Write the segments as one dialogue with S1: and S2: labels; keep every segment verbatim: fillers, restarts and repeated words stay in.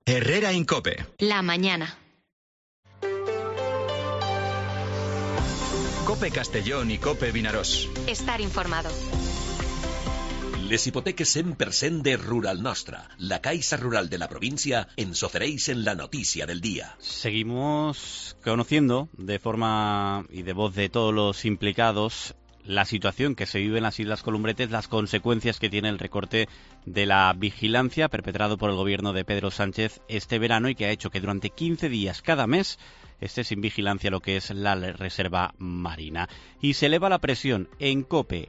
S1: Herrera Incope.
S2: La mañana.
S1: Cope Castellón i Cope Vinaròs.
S2: Estar informado.
S3: Les hipoteques cent per cent de Rural Nostra, la Caixa Rural de la provincia, ens ofereixen la noticia del día.
S4: Seguimos conociendo de forma y de voz de todos los implicados la situación que se vive en las Islas Columbretes, las consecuencias que tiene el recorte de la vigilancia perpetrado por el gobierno de Pedro Sánchez este verano y que ha hecho que durante quince días cada mes esté sin vigilancia lo que es la reserva marina. Y se eleva la presión en COPE.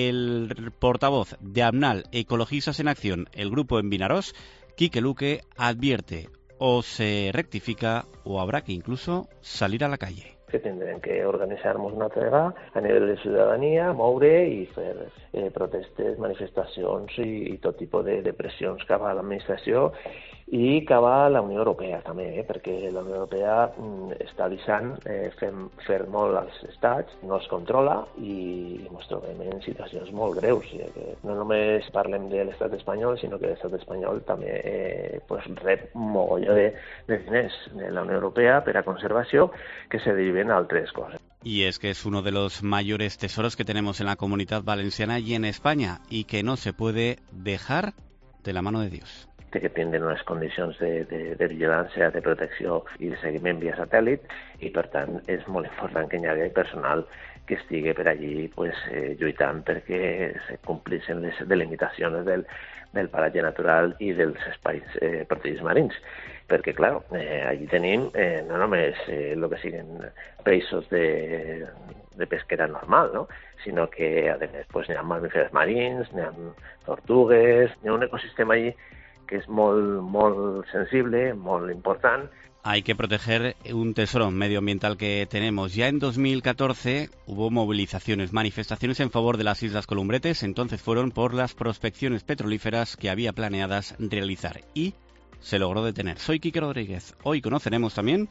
S4: El portavoz de AMNAL Ecologistas en Acción, el grupo en Vinaròs, Quique Luque, advierte: o se rectifica o habrá que incluso salir a la calle.
S5: Que tindrem que organitzar-nos una altra vegada a nivell de ciutadania, moure i fer eh, protestes, manifestacions i, i tot tipus de, de pressions cap a l'administració i cap a la Unió Europea també, eh, perquè la Unió Europea mm, està deixant eh, fer, fer molt als estats, no els controla i ens trobem en situacions molt greus. Eh, que no només parlem de l'estat espanyol, sinó que l'estat espanyol també eh, pues, rep un mogolló de, de diners de la Unió Europea per a conservació que se deriven a altres coses.
S4: Y es que es uno de los mayores tesoros que tenemos en la Comunitat Valenciana y en España y que no se puede dejar de la mano de Dios.
S5: Que tenen unes condicions de, de, de vigilància, de protecció i de seguiment via satèl·lit i, per tant, és molt important que hi hagi personal que estigui per allí pues, eh, lluitant perquè se complissin les delimitacions del, del paratge natural i dels espais eh, protegits marins. Perquè, clar, eh, allí tenim eh, no només eh, el que siguen peixos de, de pesquera normal, no? Sinó que, a més, pues, hi ha mamífers marins, hi ha tortugues, hi ha un ecosistema allí que es molt, molt sensible, molt important.
S4: Hay que proteger un tesoro medioambiental que tenemos. Ya en dos mil catorce hubo movilizaciones, manifestaciones en favor de las Islas Columbretes, entonces fueron por las prospecciones petrolíferas que había planeadas realizar y se logró detener. Soy Quique Rodríguez. Hoy conoceremos también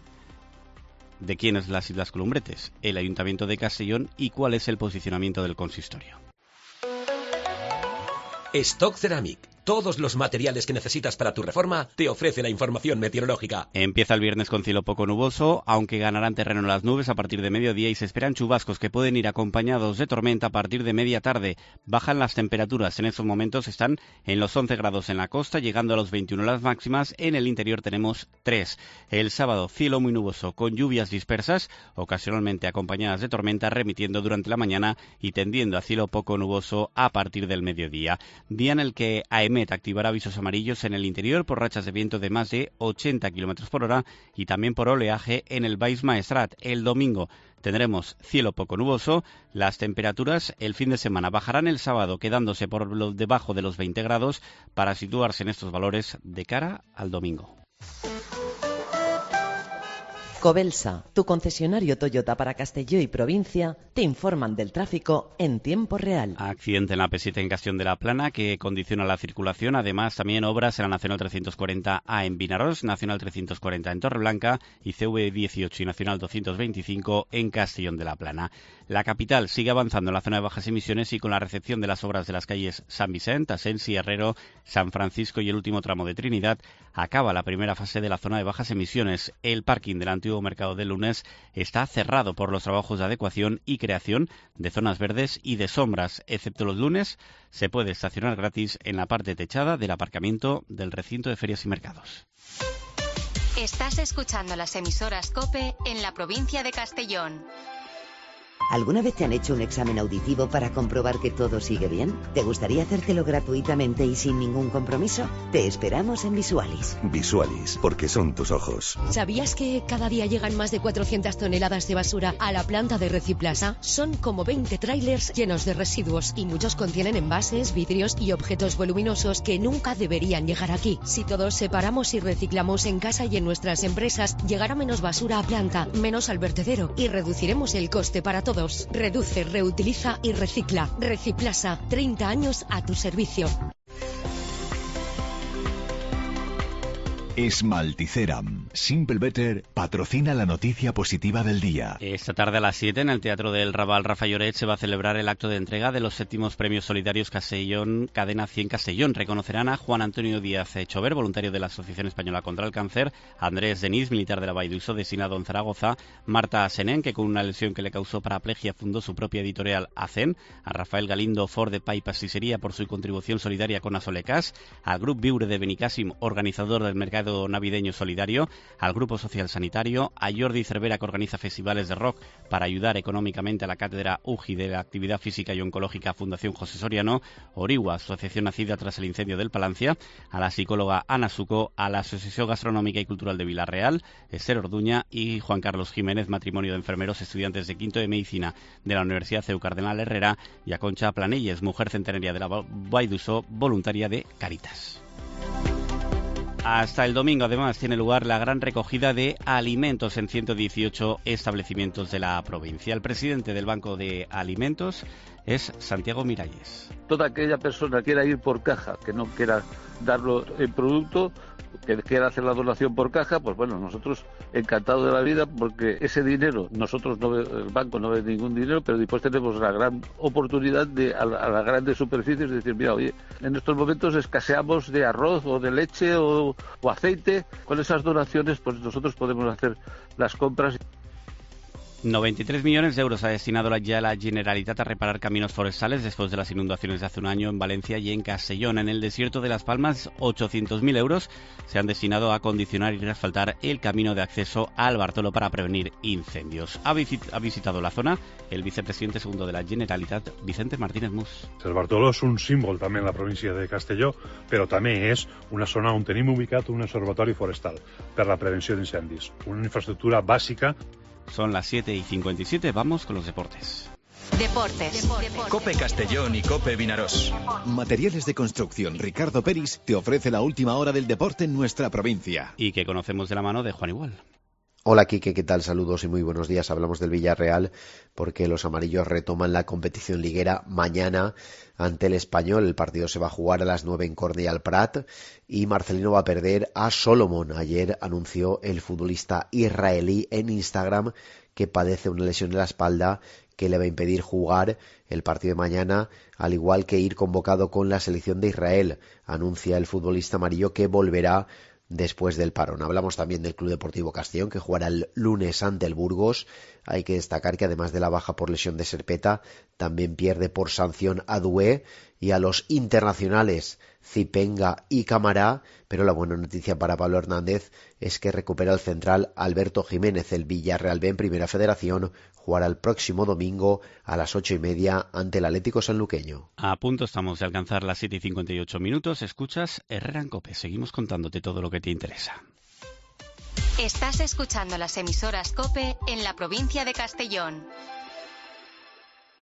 S4: de quién es las Islas Columbretes, el Ayuntamiento de Castellón y cuál es el posicionamiento del consistorio.
S3: Stock Ceramic. Todos los materiales que necesitas para tu reforma te ofrece la información meteorológica.
S4: Empieza el viernes con cielo poco nuboso, aunque ganarán terreno las nubes a partir de mediodía y se esperan chubascos que pueden ir acompañados de tormenta a partir de media tarde. Bajan las temperaturas, en estos momentos están en los once grados en la costa, llegando a los veintiuno las máximas, en el interior tenemos tres. El sábado, cielo muy nuboso con lluvias dispersas, ocasionalmente acompañadas de tormenta, remitiendo durante la mañana y tendiendo a cielo poco nuboso a partir del mediodía. Día en el que AEMET activará avisos amarillos en el interior por rachas de viento de más de ochenta kilómetros por hora y también por oleaje en el Baix Maestrat. El domingo tendremos cielo poco nuboso. Las temperaturas el fin de semana bajarán el sábado, quedándose por lo debajo de los veinte grados para situarse en estos valores de cara al domingo.
S6: Cobelsa, tu concesionario Toyota para Castelló y provincia, te informan del tráfico en tiempo real.
S4: Accidente en la P siete en Castellón de la Plana que condiciona la circulación. Además, también obras en la Nacional trescientos cuarenta A en Vinaròs, Nacional trescientos cuarenta en Torreblanca y C V dieciocho y Nacional doscientos veinticinco en Castellón de la Plana. La capital sigue avanzando en la zona de bajas emisiones y con la recepción de las obras de las calles San Vicent, Asensi, Herrero, San Francisco y el último tramo de Trinidad, acaba la primera fase de la zona de bajas emisiones. El parking del antiguo mercado de Lunes está cerrado por los trabajos de adecuación y creación de zonas verdes y de sombras. Excepto los lunes, se puede estacionar gratis en la parte techada del aparcamiento del recinto de ferias y mercados.
S2: Estás escuchando las emisoras COPE en la provincia de Castellón.
S7: ¿Alguna vez te han hecho un examen auditivo para comprobar que todo sigue bien? ¿Te gustaría hacértelo gratuitamente y sin ningún compromiso? Te esperamos en Visualis.
S8: Visualis, porque son tus ojos.
S9: ¿Sabías que cada día llegan más de cuatrocientas toneladas de basura a la planta de Reciplasa? Son como veinte tráilers llenos de residuos y muchos contienen envases, vidrios y objetos voluminosos que nunca deberían llegar aquí. Si todos separamos y reciclamos en casa y en nuestras empresas, llegará menos basura a planta, menos al vertedero y reduciremos el coste para todos. Reduce, reutiliza y recicla. Reciplasa, treinta años a tu servicio.
S10: Esmalticeram. Simple Better patrocina la noticia positiva del día.
S4: Esta tarde a las siete en el Teatro del Raval Rafa Lloret se va a celebrar el acto de entrega de los séptimos premios solidarios Castellón Cadena cien Castellón. Reconocerán a Juan Antonio Díaz Chover, voluntario de la Asociación Española contra el Cáncer, Andrés Denis, militar de la Vall d'Uixó, destinado en Zaragoza, Marta Senén, que con una lesión que le causó paraplegia fundó su propia editorial Acen, a Rafael Galindo Ford de Pa i Pastisseria por su contribución solidaria con Asolecas, al Grup Viure de Benicàssim, organizador del mercado navideño solidario, al Grupo Social Sanitario, a Jordi Cervera, que organiza festivales de rock para ayudar económicamente a la Cátedra U G I de la Actividad Física y Oncológica Fundación José Soriano, Origua, asociación nacida tras el incendio del Palancia, a la psicóloga Ana Suco, a la Asociación Gastronómica y Cultural de Villarreal, Esther Orduña y Juan Carlos Jiménez, matrimonio de enfermeros estudiantes de quinto de Medicina de la Universidad C E U Cardenal Herrera, y a Concha Planelles, mujer centenaria de la Vall d'Uixó, voluntaria de Caritas. Hasta el domingo, además, tiene lugar la gran recogida de alimentos en ciento dieciocho establecimientos de la provincia. El presidente del Banco de Alimentos es Santiago Miralles.
S11: Toda aquella persona que quiera ir por caja, que no quiera darlo en producto, que quiera hacer la donación por caja, pues bueno, nosotros encantados de la vida, porque ese dinero, nosotros no ve, el banco no ve ningún dinero, pero después tenemos la gran oportunidad de a, a las grandes superficies de decir, mira, oye, en estos momentos escaseamos de arroz o de leche o, o aceite, con esas donaciones pues nosotros podemos hacer las compras.
S4: noventa y tres millones de euros ha destinado ya la Generalitat a reparar caminos forestales después de las inundaciones de hace un año en Valencia y en Castellón. En el desierto de Las Palmas, ochocientos mil euros se han destinado a acondicionar y reasfaltar el camino de acceso al Bartolo para prevenir incendios. Ha, visit ha visitado la zona el vicepresidente segundo de la Generalitat, Vicente Martínez Mus.
S12: El Bartolo és un símbol també en la província de Castelló, però també és una zona on tenim ubicat un observatori forestal per la prevenció d'incendis, una infraestructura bàsica.
S4: Son las siete y cincuenta y siete, vamos con los deportes.
S2: Deportes.
S1: Cope Castellón y Cope Vinaroz.
S10: Materiales de construcción Ricardo Peris te ofrece la última hora del deporte en nuestra provincia.
S4: Y que conocemos de la mano de Juan Igual.
S13: Hola Quique, ¿qué tal? Saludos y muy buenos días. Hablamos del Villarreal porque los amarillos retoman la competición liguera mañana ante el Español. El partido se va a jugar a las nueve en Cornellà al Prat y Marcelino va a perder a Solomon. Ayer anunció el futbolista israelí en Instagram que padece una lesión en la espalda que le va a impedir jugar el partido de mañana, al igual que ir convocado con la selección de Israel. Anuncia el futbolista amarillo que volverá después del parón. Hablamos también del Club Deportivo Castellón, que jugará el lunes ante el Burgos. Hay que destacar que además de la baja por lesión de Serpeta, también pierde por sanción a Dué y a los internacionales Zipenga y Camará, pero la buena noticia para Pablo Hernández es que recupera el central Alberto Jiménez. El Villarreal B en Primera Federación jugará el próximo domingo a las ocho y media ante el Atlético Sanluqueño.
S4: A punto estamos de alcanzar las siete y cincuenta y ocho minutos. Escuchas Herrera en Cope. Seguimos contándote todo lo que te interesa.
S2: Estás escuchando las emisoras COPE en la provincia de Castellón.